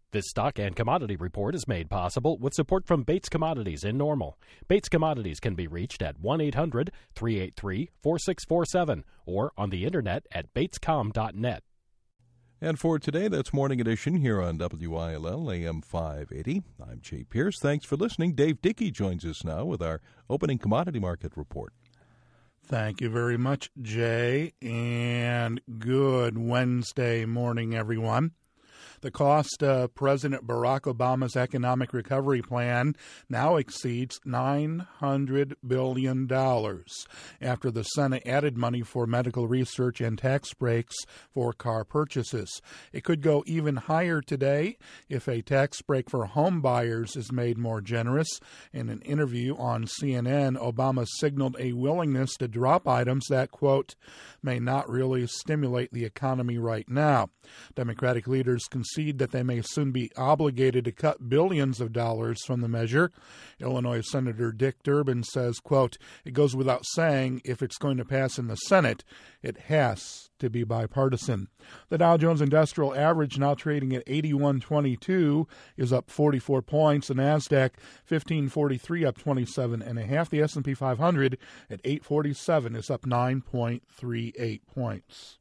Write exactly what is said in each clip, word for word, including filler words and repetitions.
This stock and commodity report is made possible with support from Bates Commodities in Normal. Bates Commodities can be reached at one eight hundred three eight three four six four seven or on the internet at bates com dot net. And for today, that's Morning Edition here on W I L L A M five eighty. I'm Jay Pierce. Thanks for listening. Dave Dickey joins us now with our opening commodity market report. Thank you very much, Jay, and good Wednesday morning, everyone. The cost of President Barack Obama's economic recovery plan now exceeds nine hundred billion dollars after the Senate added money for medical research and tax breaks for car purchases. It could go even higher today if a tax break for home buyers is made more generous. In an interview on C N N, Obama signaled a willingness to drop items that, quote, may not really stimulate the economy right now. Democratic leaders concede that they may soon be obligated to cut billions of dollars from the measure. Illinois Senator Dick Durbin says, quote, it goes without saying if it's going to pass in the Senate, it has to be bipartisan. The Dow Jones Industrial Average, now trading at eighty-one twenty-two, is up forty-four points. The NASDAQ fifteen forty-three, up twenty-seven and a half. The S and P five hundred at eight forty-seven is up nine point three eight points.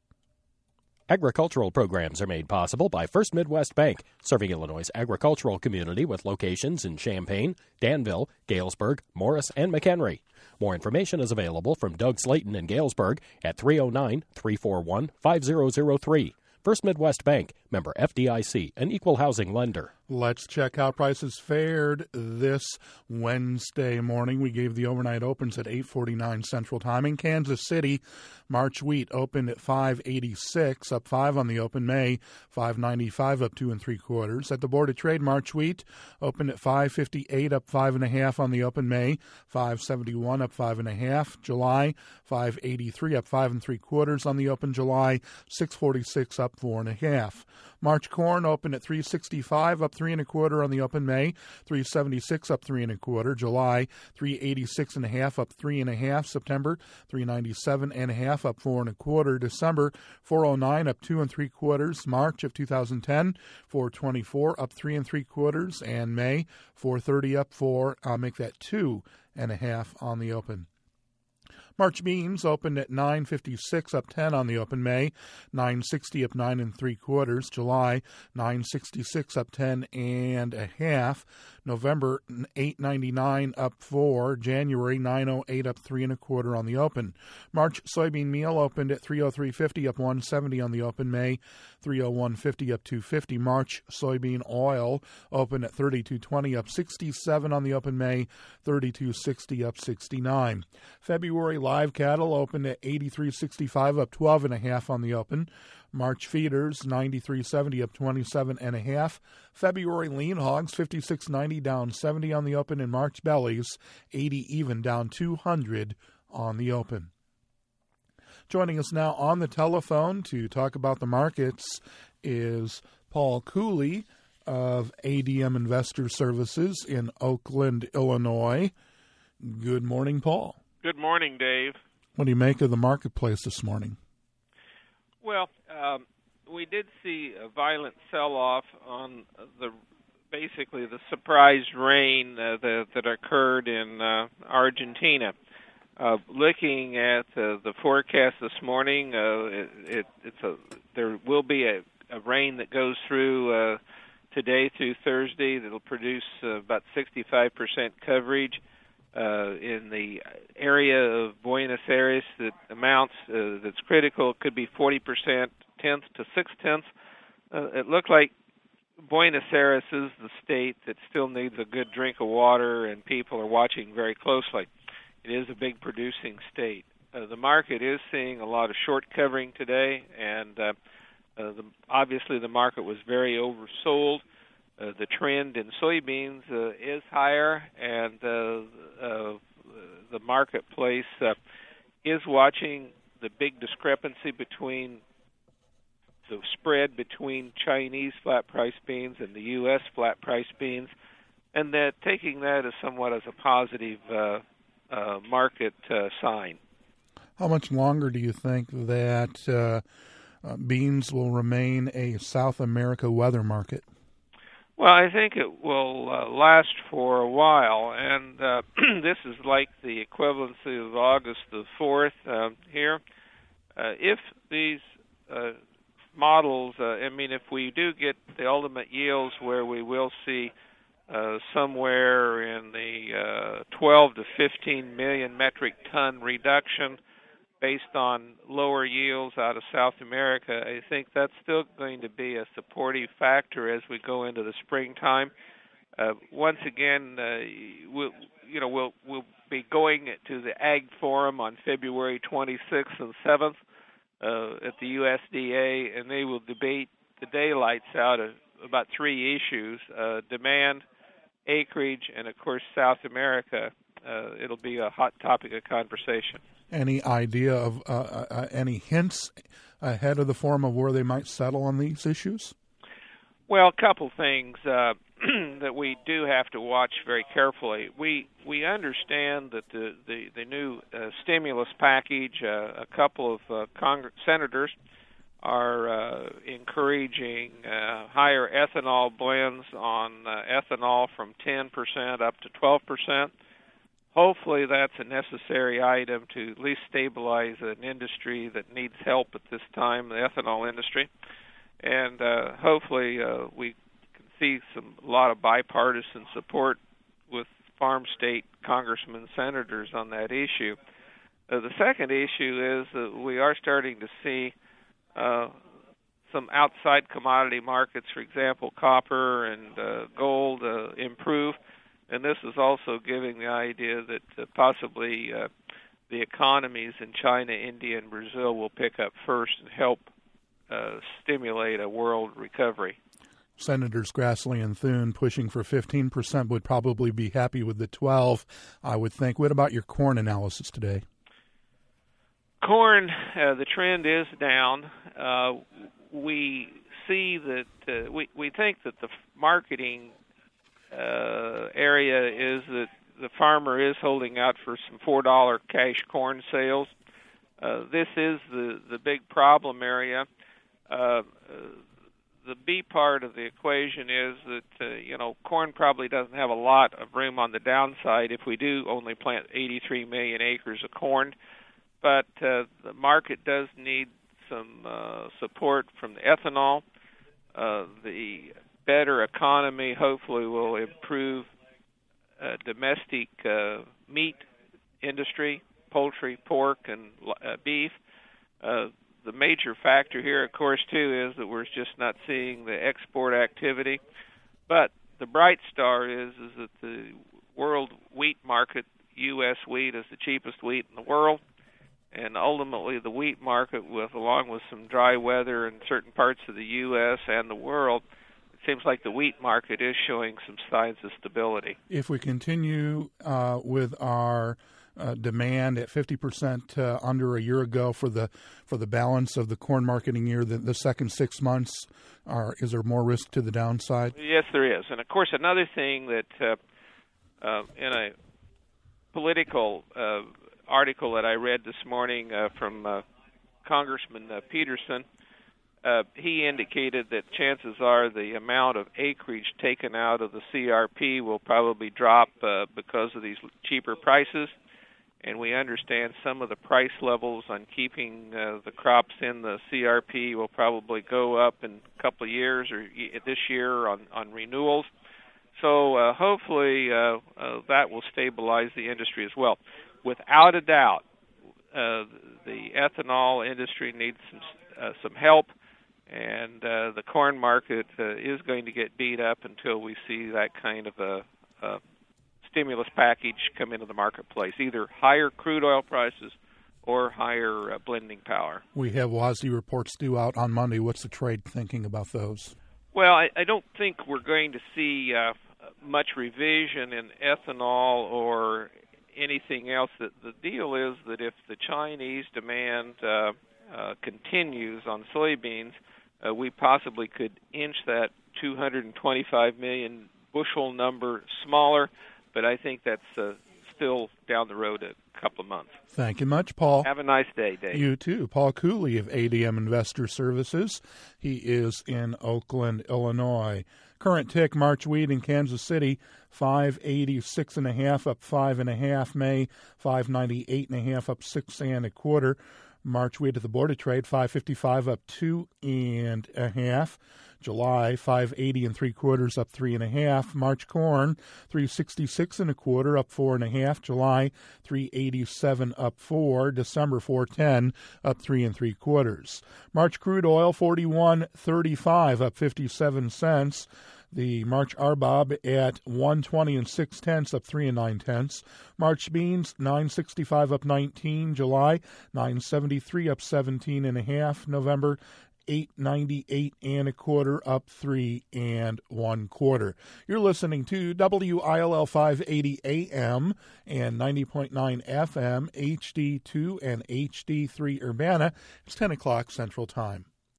Agricultural programs are made possible by First Midwest Bank, serving Illinois' agricultural community with locations in Champaign, Danville, Galesburg, Morris, and McHenry. More information is available from Doug Slayton in Galesburg at three oh nine, three four one, five oh oh three. First Midwest Bank, member F D I C, an equal housing lender. Let's check how prices fared this Wednesday morning. We gave the overnight opens at eight forty-nine Central Time. In Kansas City, March wheat opened at five eighty-six, up five on the open. May, five ninety-five, up two and three quarters. At the Board of Trade, March wheat opened at five fifty-eight, up five and a half on the open. May, five seventy-one, up five and a half. July, five eighty-three, up five and three quarters on the open. July, six forty-six, up four and a half. March corn opened at three sixty-five, up three and a quarter on the open. May, three seventy-six, up three and a quarter. July, three eighty-six and a half, up three and a half. September, three ninety-seven and a half, up four and a quarter. December, four oh nine, up two and three quarters. March of two thousand ten, four twenty-four, up three and three quarters. And May, four thirty, up four. I'll make that two and a half on the open. March beans opened at nine fifty-six, up ten on the open. May, nine sixty, up nine and three quarters. July, nine sixty-six, up ten and a half. November, eight ninety-nine, up four. January, nine oh eight, up three and a quarter on the open. March soybean meal opened at three oh three fifty, up one seventy on the open. May, three oh one fifty, up two fifty. March soybean oil opened at thirty-two twenty, up sixty-seven on the open. May, thirty-two sixty, up sixty-nine. February live cattle opened at eighty-three sixty-five, up twelve and a half on the open. March feeders, ninety-three seventy, up twenty-seven and a half. February lean hogs, fifty-six ninety, down seventy on the open. And March bellies, eighty even, down two hundred on the open. Joining us now on the telephone to talk about the markets is Paul Cooley of A D M Investor Services in Oakland, Illinois. Good morning, Paul. Good morning, Dave. What do you make of the marketplace this morning? Well, um, we did see a violent sell-off on the basically the surprise rain uh, that, that occurred in uh, Argentina. Uh, looking at uh, the forecast this morning, uh, it, it, it's a there will be a, a rain that goes through uh, today through Thursday that will produce uh, about sixty-five percent coverage. Uh, in the area of Buenos Aires, that amounts uh, that's critical could be forty percent, tenth to six tenths. Uh, it looked like Buenos Aires is the state that still needs a good drink of water, and people are watching very closely. It is a big producing state. Uh, the market is seeing a lot of short covering today, and uh, uh, the, obviously the market was very oversold. Uh, the trend in soybeans uh, is higher, and uh, uh, the marketplace uh, is watching the big discrepancy between the spread between Chinese flat price beans and the U S flat price beans, and that taking that as somewhat as a positive uh, uh, market uh, sign. How much longer do you think that uh, uh, beans will remain a South America weather market? Well, I think it will uh, last for a while, and uh, this is like the equivalency of August the fourth uh, here. Uh, if these uh, models, uh, I mean, if we do get the ultimate yields where we will see uh, somewhere in the uh, twelve to fifteen million metric ton reduction based on lower yields out of South America, I think that's still going to be a supportive factor as we go into the springtime. Uh, once again, uh, we'll, you know, we'll we'll be going to the Ag Forum on February twenty-sixth and seventh uh, at the U S D A, and they will debate the daylights out of about three issues: uh, demand, acreage, and of course South America. Uh, it'll be a hot topic of conversation. Any idea of uh, uh, any hints ahead of the forum of where they might settle on these issues? Well, a couple things uh, that we do have to watch very carefully. We we understand that the the, the new uh, stimulus package, uh, a couple of uh, Congress senators are uh, encouraging uh, higher ethanol blends on uh, ethanol from ten percent up to twelve percent. Hopefully that's a necessary item to at least stabilize an industry that needs help at this time, the ethanol industry. And uh, hopefully uh, we can see some a lot of bipartisan support with farm state congressmen and senators on that issue. Uh, the second issue is that we are starting to see uh, some outside commodity markets, for example, copper and uh, gold, uh, improve. And this is also giving the idea that uh, possibly uh, the economies in China, India, and Brazil will pick up first and help uh, stimulate a world recovery. Senators Grassley and Thune pushing for fifteen percent would probably be happy with the twelve, I would think. What about your corn analysis today? Corn, uh, the trend is down. Uh, we see that, uh, we, we think that the marketing Uh, area is that the farmer is holding out for some four dollar cash corn sales. Uh, this is the, the big problem area. Uh, the B part of the equation is that, uh, you know, corn probably doesn't have a lot of room on the downside if we do only plant eighty-three million acres of corn. But uh, the market does need some uh, support from the ethanol. Uh, the better economy hopefully will improve uh, domestic uh, meat industry, poultry, pork, and uh, beef. Uh, the major factor here, of course, too, is that we're just not seeing the export activity. But the bright star is, is that the world wheat market, U S wheat, is the cheapest wheat in the world. And ultimately the wheat market, with along with some dry weather in certain parts of the U S and the world, seems like the wheat market is showing some signs of stability. If we continue uh, with our uh, demand at fifty percent uh, under a year ago for the for the balance of the corn marketing year, the, the second six months, are, is there more risk to the downside? Yes, there is. And, of course, another thing that uh, uh, in a political uh, article that I read this morning uh, from uh, Congressman uh, Peterson, Uh, he indicated that chances are the amount of acreage taken out of the C R P will probably drop uh, because of these cheaper prices, and we understand some of the price levels on keeping uh, the crops in the C R P will probably go up in a couple of years or this year on, on renewals. So uh, hopefully uh, uh, that will stabilize the industry as well. Without a doubt, uh, the ethanol industry needs some, uh, some help. And uh, the corn market uh, is going to get beat up until we see that kind of a, a stimulus package come into the marketplace, either higher crude oil prices or higher uh, blending power. We have W A S D reports due out on Monday. What's the trade thinking about those? Well, I, I don't think we're going to see uh, much revision in ethanol or anything else. The, the deal is that if the Chinese demand uh, uh, continues on soybeans, Uh, we possibly could inch that two hundred twenty-five million bushel number smaller, but I think that's uh, still down the road a couple of months. Thank you much, Paul. Have a nice day, Dave. You too. Paul Cooley of A D M Investor Services. He is in Oakland, Illinois. Current tick March wheat in Kansas City, five eighty-six and a half, up five and a half. May, five ninety-eight and a half, up six and a quarter. March wheat at the Board of Trade, five fifty-five, up two and a half. July, five eighty and three quarters, up three and a half. March corn, three sixty-six and a quarter, up four and a half. July, three eighty-seven, up four. December, four ten, up three and three quarters. March crude oil, forty-one thirty-five, up fifty-seven cents. The March R B O B at one twenty and six tenths, up three and nine tenths. March beans nine sixty-five, up nineteen. July nine seventy-three, up seventeen and a half. November eight ninety-eight and a quarter, up three and one quarter. You're listening to W I L L five eighty A M and ninety point nine F M, H D two and H D three Urbana. It's ten o'clock Central Time.